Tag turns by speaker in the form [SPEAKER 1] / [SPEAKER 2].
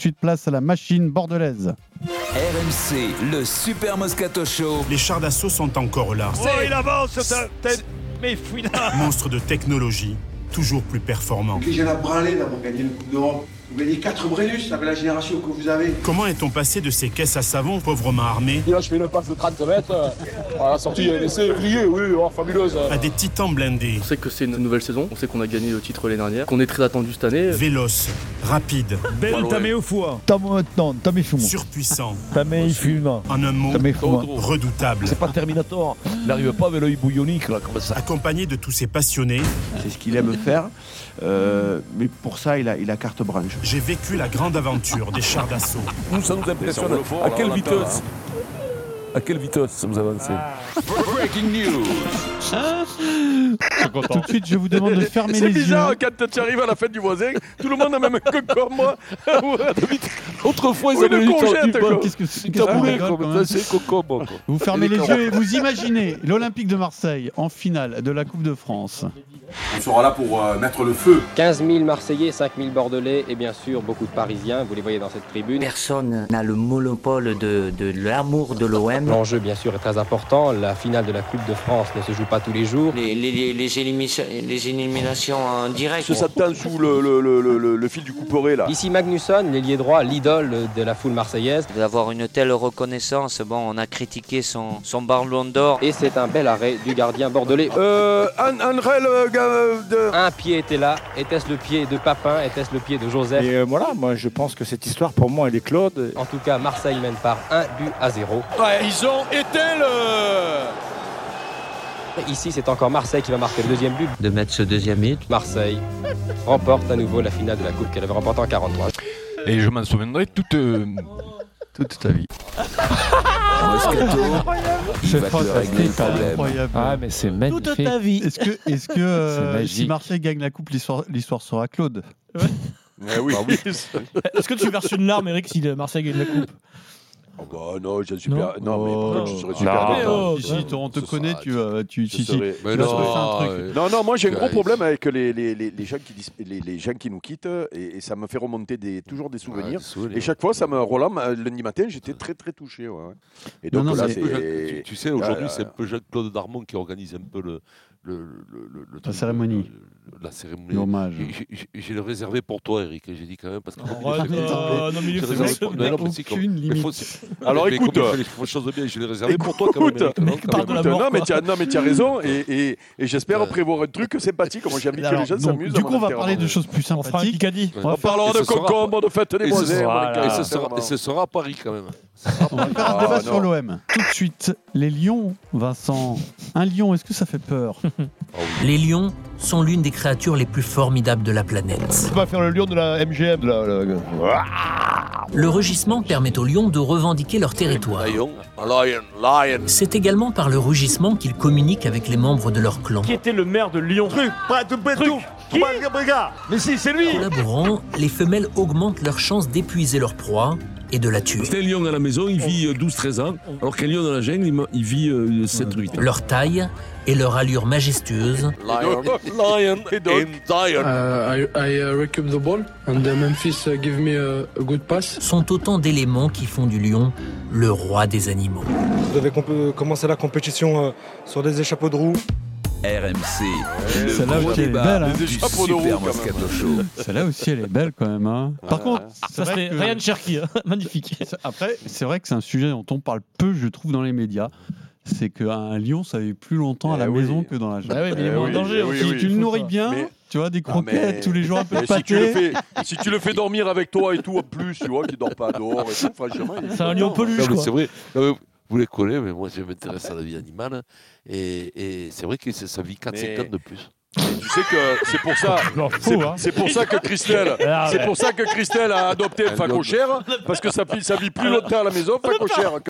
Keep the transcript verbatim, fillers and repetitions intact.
[SPEAKER 1] de suite, place à la machine bordelaise.
[SPEAKER 2] R M C, le Super Moscato Show.
[SPEAKER 3] Les chars d'assaut sont encore là.
[SPEAKER 4] Oh, il avance, tête. Mais fouina.
[SPEAKER 3] Monstre de technologie, toujours plus performant.
[SPEAKER 5] J'ai la branlée là pour gagner le Coupe d'Europe. Vous gagnez quatre Brennus avec la génération que vous avez.
[SPEAKER 3] Comment est-on passé de ces caisses à savon pauvrement armées
[SPEAKER 6] et là, je fais une passe de trente mètres. À la sortie, il y a un essai, plié, oui, oh, fabuleuse.
[SPEAKER 3] À des titans blindés.
[SPEAKER 7] On sait que c'est une nouvelle saison, on sait qu'on a gagné le titre l'année dernière, qu'on est très attendu cette année.
[SPEAKER 3] Véloce, rapide.
[SPEAKER 4] Belle tamé au foie.
[SPEAKER 3] Surpuissant.
[SPEAKER 1] En
[SPEAKER 3] un mot, redoutable.
[SPEAKER 6] C'est pas Terminator. Il n'arrive pas avec l'œil bouillonique, là, comme ça.
[SPEAKER 3] Accompagné de tous ces passionnés.
[SPEAKER 8] C'est ce qu'il aime faire. Euh, mais pour ça, il a, il a carte blanche.
[SPEAKER 3] J'ai vécu la grande aventure des chars d'assaut.
[SPEAKER 6] Nous, ça nous impressionne. À quelle vitesse À quelle vitesse ça vous avancez?
[SPEAKER 2] Breaking news.
[SPEAKER 1] Tout de suite, je vous demande de fermer
[SPEAKER 6] C'est
[SPEAKER 1] les
[SPEAKER 6] bizarre
[SPEAKER 1] yeux.
[SPEAKER 6] quand tu arrives à la fête du voisin, tout le monde a même que comme moi. Autrefois, ils avaient eu
[SPEAKER 1] Qu'est-ce
[SPEAKER 6] du
[SPEAKER 1] que c'est que ça,
[SPEAKER 6] taboulé
[SPEAKER 1] rigole, quand
[SPEAKER 6] comme
[SPEAKER 1] même.
[SPEAKER 6] ça, c'est concombre.
[SPEAKER 1] Vous fermez les yeux et vous imaginez l'Olympique de Marseille en finale de la Coupe de France.
[SPEAKER 5] On sera là pour euh, mettre le feu.
[SPEAKER 9] quinze mille Marseillais, cinq mille Bordelais et bien sûr beaucoup de Parisiens, vous les voyez dans cette tribune.
[SPEAKER 10] Personne n'a le monopole de, de l'amour de l'O M.
[SPEAKER 9] L'enjeu bien sûr est très important, la finale de la Coupe de France ne se joue pas tous les jours.
[SPEAKER 10] Les, les, les, les, éliminations, les éliminations en direct.
[SPEAKER 6] Ça s'attend sous le, le, le, le, le fil du couperet là.
[SPEAKER 9] Ici Magnusson, l'ailier droit, l'idole de la foule marseillaise.
[SPEAKER 10] D'avoir une telle reconnaissance, bon, on a critiqué son, son ballon d'or.
[SPEAKER 9] Et c'est un bel arrêt du gardien bordelais.
[SPEAKER 6] Euh, un, un réel euh, gars, de...
[SPEAKER 9] Un pied était là, était-ce le pied de Papin, était-ce le pied de Joseph?
[SPEAKER 11] Et euh, voilà, moi je pense que cette histoire pour moi elle est Claude.
[SPEAKER 9] En tout cas, Marseille mène par un but à zéro.
[SPEAKER 6] Ouais, ils ont éteint le...
[SPEAKER 9] Ici, c'est encore Marseille qui va marquer le deuxième but.
[SPEAKER 10] De mettre ce deuxième but.
[SPEAKER 9] Marseille remporte à nouveau la finale de la Coupe qu'elle avait remportée en quarante-trois.
[SPEAKER 12] Et je m'en souviendrai toute, euh, toute ta vie.
[SPEAKER 2] Moscato, il va te régler le problème.
[SPEAKER 1] Incroyable.
[SPEAKER 12] Ah, mais c'est magnifique.
[SPEAKER 1] Toute ta vie. Est-ce que, est-ce que euh,
[SPEAKER 12] magique.
[SPEAKER 1] si Marseille gagne la Coupe, l'histoire, l'histoire sera Claude?
[SPEAKER 6] Eh oui.
[SPEAKER 12] Ah oui.
[SPEAKER 13] Est-ce que tu verses une larme, Eric, si Marseille gagne la Coupe?
[SPEAKER 6] Oh bah non, je suis
[SPEAKER 13] Non.
[SPEAKER 6] super... Non, mais
[SPEAKER 1] Oh.
[SPEAKER 6] peut-être que je serais super
[SPEAKER 12] Non.
[SPEAKER 6] content.
[SPEAKER 1] Si, si, on te
[SPEAKER 6] Ce
[SPEAKER 1] connaît,
[SPEAKER 6] sera-
[SPEAKER 1] tu vas. Tu,
[SPEAKER 6] je
[SPEAKER 1] si, si.
[SPEAKER 6] serais-
[SPEAKER 12] Mais
[SPEAKER 1] Tu vas
[SPEAKER 12] non,
[SPEAKER 1] se faire un truc.
[SPEAKER 12] euh,
[SPEAKER 6] Non, non, moi j'ai un gros
[SPEAKER 12] Guys.
[SPEAKER 6] problème avec les, les, les, les, gens qui dis- les, les gens qui nous quittent et, et ça me fait remonter des, toujours des souvenirs.
[SPEAKER 12] Ouais,
[SPEAKER 6] Et chaque fois, ça me relance. Lundi matin, j'étais très très touché. Ouais. ouais. Et donc
[SPEAKER 1] Non, non,
[SPEAKER 6] là,
[SPEAKER 1] mais-
[SPEAKER 6] c'est.
[SPEAKER 14] Tu, tu sais, aujourd'hui,
[SPEAKER 6] Ah,
[SPEAKER 14] c'est un peu Jean-Claude Darmon qui organise un peu le, le, le, le, le truc,
[SPEAKER 1] cérémonie.
[SPEAKER 14] le- la cérémonie.
[SPEAKER 1] L'hommage.
[SPEAKER 14] J'ai- j'ai- J'ai le réservé pour toi, Eric. J'ai dit quand même parce que.
[SPEAKER 13] Arrête, euh, non, mais il est
[SPEAKER 14] J'ai
[SPEAKER 13] fou,
[SPEAKER 14] réservé
[SPEAKER 13] ce
[SPEAKER 14] pour-
[SPEAKER 13] mec.
[SPEAKER 14] non, non, mais si, comme-
[SPEAKER 1] Aucune
[SPEAKER 14] mais
[SPEAKER 1] limite.
[SPEAKER 14] faut- si-
[SPEAKER 6] Alors
[SPEAKER 14] mais
[SPEAKER 6] écoute,
[SPEAKER 14] comme il fait les choses bien, je l'ai réservé pour toi quand même.
[SPEAKER 6] Écoute,
[SPEAKER 14] Eric, non,
[SPEAKER 13] mec,
[SPEAKER 14] quand
[SPEAKER 13] parle
[SPEAKER 14] même.
[SPEAKER 13] de la mort,
[SPEAKER 6] non, mais
[SPEAKER 13] quoi.
[SPEAKER 6] tu as, non, mais tu as raison. Et, et, et j'espère
[SPEAKER 14] Ouais.
[SPEAKER 6] prévoir un truc sympathique. Moi, j'ai envie que
[SPEAKER 1] Alors,
[SPEAKER 6] les gens
[SPEAKER 1] donc,
[SPEAKER 6] s'amusent.
[SPEAKER 1] du
[SPEAKER 6] à
[SPEAKER 1] coup,
[SPEAKER 6] mon
[SPEAKER 1] on va
[SPEAKER 6] enterrement.
[SPEAKER 1] parler de choses plus
[SPEAKER 13] On fera un
[SPEAKER 1] sympathiques.
[SPEAKER 13] Kikadi.
[SPEAKER 6] On parlera
[SPEAKER 14] Et
[SPEAKER 6] de
[SPEAKER 14] ce sera-
[SPEAKER 6] concombre, de fête des
[SPEAKER 14] Et ce
[SPEAKER 6] voisins.
[SPEAKER 14] sera-
[SPEAKER 6] voilà,
[SPEAKER 14] et ce sera-
[SPEAKER 6] vraiment.
[SPEAKER 14] et ce sera à Paris quand même.
[SPEAKER 1] On va faire un
[SPEAKER 6] Ah,
[SPEAKER 1] débat
[SPEAKER 6] non.
[SPEAKER 1] sur l'O M. Tout de suite, les lions, Vincent. Un lion, est-ce que ça fait peur?
[SPEAKER 15] Les lions sont l'une des créatures les plus formidables de la planète.
[SPEAKER 6] Tu vas faire le lion de la M G M. de la- la-
[SPEAKER 15] Le rugissement permet aux lions de revendiquer leur territoire.
[SPEAKER 14] Lion, lion, lion.
[SPEAKER 15] C'est également par le rugissement qu'ils communiquent avec les membres de leur clan.
[SPEAKER 4] Qui était le maire de Lyon? Truc, pas de béton. Qui? Mais si, c'est lui.
[SPEAKER 15] Collaborant, les femelles augmentent leurs chances d'épuiser leur proie et de la tuer.
[SPEAKER 16] C'est un lion à la maison, il vit douze treize ans, alors qu'un lion dans la jungle, il ma- il vit euh, sept huit ans.
[SPEAKER 15] Leur taille et leur allure majestueuse
[SPEAKER 14] Lion, lion, and lion.
[SPEAKER 17] Uh, I, I uh, recoup the ball and uh, Memphis uh, give me a, a good pass.
[SPEAKER 15] sont autant d'éléments qui font du lion le roi des animaux.
[SPEAKER 18] Vous devez comp- commencer la compétition euh, sur des échappeaux de roue.
[SPEAKER 2] R M C, le
[SPEAKER 1] Celle-là
[SPEAKER 2] gros
[SPEAKER 1] aussi, elle est
[SPEAKER 2] débat
[SPEAKER 1] belle, hein.
[SPEAKER 2] du
[SPEAKER 6] Des chapeaux de roue,
[SPEAKER 2] Super
[SPEAKER 6] quand même.
[SPEAKER 2] Moscato Show.
[SPEAKER 1] Celle-là aussi, elle est belle quand même. Hein. Par contre, c'est
[SPEAKER 13] Ça,
[SPEAKER 1] vrai
[SPEAKER 13] c'était
[SPEAKER 1] que-
[SPEAKER 13] Ryan Cherky. hein. Magnifique.
[SPEAKER 1] c'est- après, c'est vrai que c'est un sujet dont on parle peu, je trouve, dans les médias. C'est qu'un lion, ça vit plus longtemps à la
[SPEAKER 6] Eh oui.
[SPEAKER 1] maison que dans la jungle.
[SPEAKER 13] Bah oui, mais il est
[SPEAKER 6] Eh
[SPEAKER 13] moins en
[SPEAKER 6] oui,
[SPEAKER 13] danger
[SPEAKER 6] eh
[SPEAKER 13] aussi.
[SPEAKER 6] oui,
[SPEAKER 1] Si
[SPEAKER 6] oui.
[SPEAKER 1] tu le nourris
[SPEAKER 13] ça.
[SPEAKER 1] bien,
[SPEAKER 6] Mais-
[SPEAKER 1] tu vois, des
[SPEAKER 6] Ah,
[SPEAKER 1] croquettes
[SPEAKER 6] mais-
[SPEAKER 1] tous les jours, un peu de
[SPEAKER 6] Mais si tu, le
[SPEAKER 1] pâté.
[SPEAKER 6] fais, si tu le fais dormir avec toi et tout en plus, tu vois, qu'il dort pas dehors et tout, franchement. il est
[SPEAKER 13] C'est un
[SPEAKER 6] content,
[SPEAKER 13] lion
[SPEAKER 6] hein.
[SPEAKER 13] peluche,
[SPEAKER 14] Non, mais
[SPEAKER 13] quoi.
[SPEAKER 14] c'est vrai. Non, mais vous les connaissez, mais moi je m'intéresse à la vie animale. Et, et c'est vrai que c'est- ça vit quatre cinq
[SPEAKER 6] Mais-
[SPEAKER 14] ans de plus.
[SPEAKER 6] Tu sais que c'est pour ça.
[SPEAKER 13] m'en
[SPEAKER 6] C'est
[SPEAKER 13] fous, hein.
[SPEAKER 6] c'est pour ça que Christelle,
[SPEAKER 13] Ah,
[SPEAKER 6] c'est
[SPEAKER 13] ouais.
[SPEAKER 6] pour ça que Christelle a adopté une facochère parce que ça, vit- ça vit plus longtemps à la maison, facochère.